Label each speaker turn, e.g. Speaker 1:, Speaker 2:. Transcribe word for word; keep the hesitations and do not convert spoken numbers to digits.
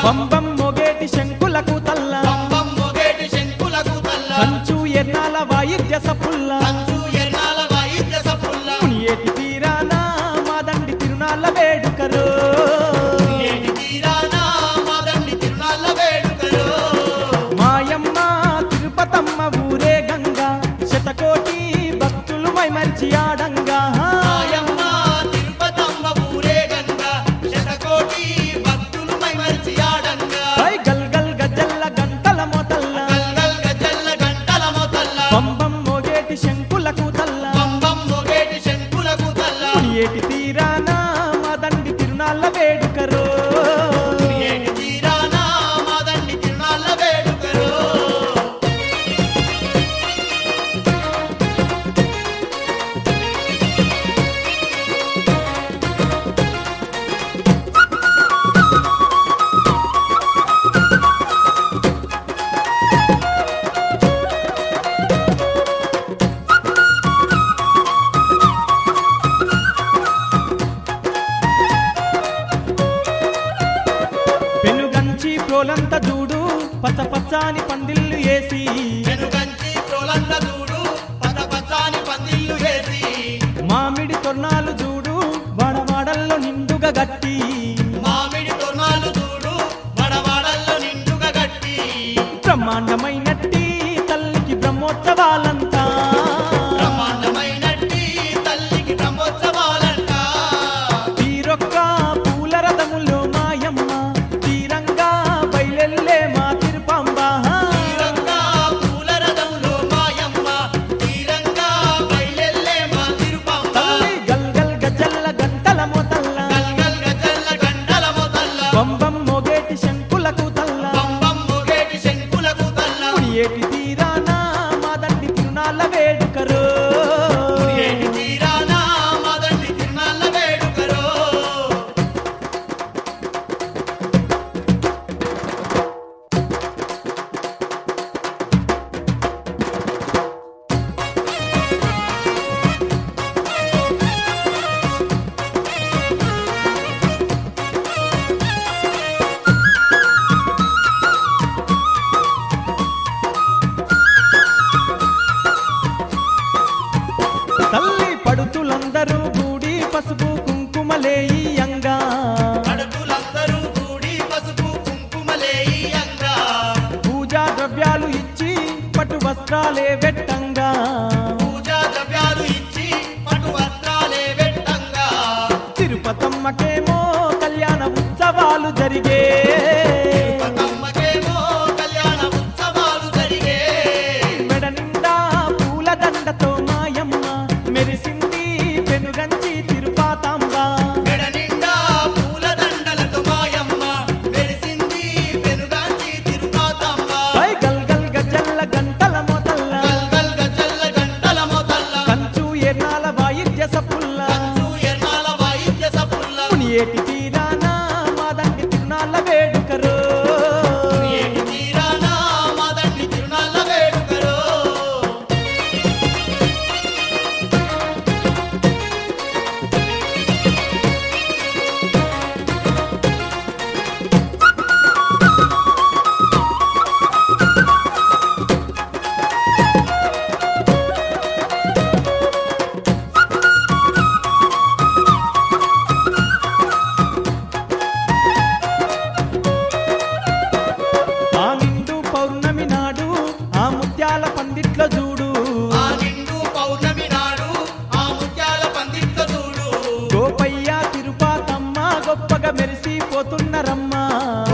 Speaker 1: పంబం మొగేటి శంకులకు తల్ల
Speaker 2: పంబం మొగేటి శంకులకు తల్ల
Speaker 1: కంచు ఎర్నాల వాయిద్య సపుల్ల
Speaker 2: కంచు ఎర్నాల వాయిద్య సపుల్ల
Speaker 1: మునియేటి తీరాన మాదండి తిరునాళ్ళ వేడుకరో
Speaker 2: మునియేటి తీరాన మాదండి తిరునాళ్ళ వేడుకరో
Speaker 1: మాయమ్మ తిరుపతమ్మ ఊరే గంగా శతకోటి భక్తులు మైమరిచి ఆడంగా
Speaker 2: మాయమ్మ తిరుపతమ్మ ఊరే గంగా శతకోటి భక్తులు మైమరిచి ఆడంగా
Speaker 1: హై గల్ గల్ గజల్ల గంటల మొతల్ల
Speaker 2: గల్గల్ గజల్ల గంటల మొతల్ల
Speaker 1: పంబం మొగేటి శంకులకు తల్ల
Speaker 2: పంబం మొగేటి శంకులకు తల్ల
Speaker 1: మునియేటి తీరాన మాదండి తిరునాళ్ళ వేడుకరో
Speaker 2: మునియేటి తీరాన మాదండి తిరునాళ్ళ వేడుకరో
Speaker 1: పెనుగంచి ప్రోలంత చూడు పచ్చ పచ్చాని పందిళ్ళు ఏసి
Speaker 2: వెనుకంచి ప్రోలంత చూడు పచ్చ పచ్చాని పందిళ్ళు వేసి
Speaker 1: మామిడి తొర్ణాలు చూడు వాడవాడల్లో నిండుగా గట్టి
Speaker 2: మామిడి తొర్ణాలు చూడు వడవాడల్లో నిండుగా గట్టి
Speaker 1: బ్రహ్మాండమైనట్టి తల్లికి బ్రహ్మోత్సవాలంతా
Speaker 2: బ్రహ్మాండమైనట్టి తల్లికి బ్రహ్మోత్సవాలంట
Speaker 1: తీరొక్క పూల రథములో మాయమ్మ తీరంగా బయలెల్లే మా తిరుపాంబ
Speaker 2: తీరంగా పూల రథంలో మాయమ్మ తీరంగా బయలెల్లే మా తిరుపంబ
Speaker 1: తల్లి గల్ గల్ గజల్ల గంటల మొతల్ల
Speaker 2: గల్గల్ గజల్ల గంటల మొతల్ల
Speaker 1: పంబం మొగేటి శంకులకు తల్ల
Speaker 2: పంబం మొగేటి శంకులకు తల్ల
Speaker 1: మునియేటి తీరాన మాదండి తిరునాళ్ళ వేడుకరో
Speaker 2: మునియేటి తీరాన మాదండి తిరునాళ్ళ వేడుకరో
Speaker 1: తల్లి పడుతులందరూ గూడి పసుపు కుంకుమలేయంగా
Speaker 2: అడుగులందరూ కూడి పసుపు కుంకుమలేయంగా
Speaker 1: పూజా ద్రవ్యాలు ఇచ్చి పట్టు వస్త్రాలే వెట్టంగా
Speaker 2: పూజా ద్రవ్యాలు ఇచ్చి పటు వస్త్రాలే వెట్టంగా
Speaker 1: తిరుపతమ్మకేమో కళ్యాణ ఉత్సవాలు జరిగే
Speaker 2: తిరుపతమ్మకేమో కళ్యాణ ఉత్సవాలు జరిగే
Speaker 1: మెడ నిండా పూల దండతో మాయమ్మ మెరిసింది పెనుగంచి తిరుపాతాంబ
Speaker 2: మెడ నిండా పూల దండలతో మాయమ్మ వెలిసింది వెనుగాంచి తిరుపాతమ్మ
Speaker 1: హై గల్ గల్ గజల్ల గంటల మొతల్ల
Speaker 2: గల్గల్ గజల్ల గంటల మొతల్ల
Speaker 1: కంచు ఎర్నాల వాయిద్య సపుల్ల
Speaker 2: కంచు ఎర్నాల వాయిద్య సపుల్ల
Speaker 1: మునియేటి తీరాన మాదండి తిరునాళ్ళ వేడుకరో
Speaker 2: ఏటి తీరాన మాదండి తిరునాళ్ళ వేడుకరో
Speaker 1: ఆ నిండు పౌర్ణమి నాడు ఆ ముత్యాల పందిట్లో చూడు
Speaker 2: ఆ నిండు పౌర్ణమి నాడు ఆ ముత్యాల పందిట్లో చూడు
Speaker 1: గోపయ్య తిరుపాతమ్మ గొప్పగా మెరిసిపోతున్నరమ్మా